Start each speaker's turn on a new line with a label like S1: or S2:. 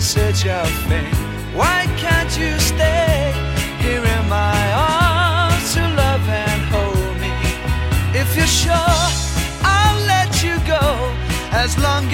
S1: search of fame. Why can't you stay here in my arms to love and hold me? If you're sure, I'll let you go as long